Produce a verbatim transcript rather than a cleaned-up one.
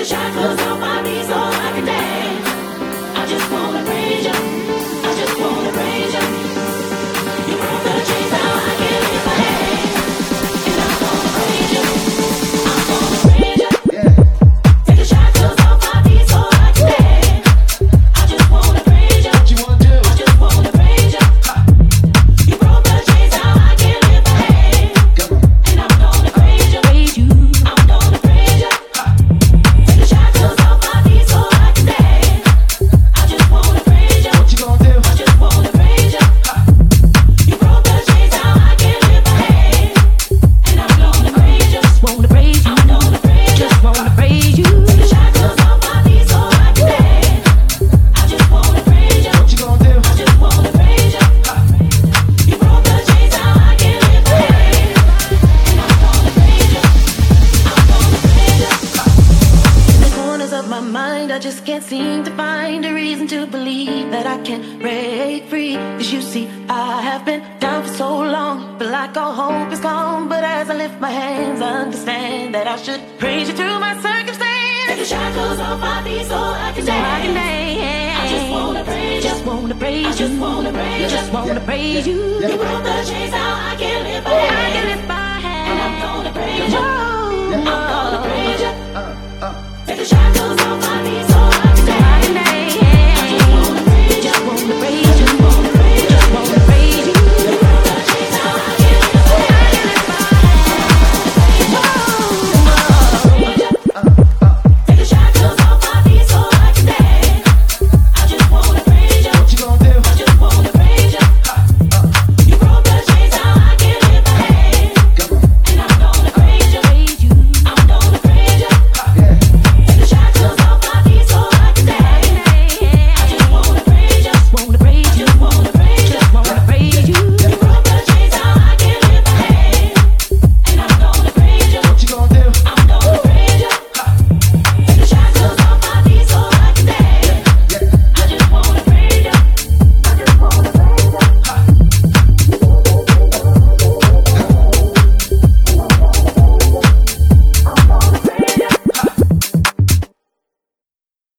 the shackles off my feet so I can dance. I just wanna praise you. I just wanna praise you. You broke the chains, now I can lift my hands. And I'm gonna praise you. I'm gonna praise you. Yeah. Take the shackles off my feet so I can dance. I just wanna praise you. What you wanna do? I just wanna praise you. Ha. You broke the chains, now I can lift my hands. And I'm gonna praise you. Praise you. I'm gonna praise you. Ha. Take the shackles off my feet so I can dance. I just wanna praise you. What you gonna do? I just wanna praise you. Ha. You broke the chains, now I can lift my hands. And I'm gonna praise you. Just wanna praise you. I'm gonna praise you. Just wanna praise you. Take the shackles off my feet so I can dance. I just wanna praise you. What you gonna do? I just wanna praise you. Ha. You broke the chains, now I can lift my hands. And I'm gonna praise you. I'm gonna praise you. In the corners of my mind, I just can't seem to find a reason to believe that I can break free. Cause you see, I have been down for so long, but like all hope is gone. But as I lift my hands, I understand that I should praise you through my circumstance. Take the shackles off my feet so I can dance. I can dance. I just wanna praise you. Just wanna praise you. I just wanna praise you. Just wanna praise you. You broke the chains, now I can lift my hands. I can lift my hands. And I'm gonna praise you. I'm gonna praise you.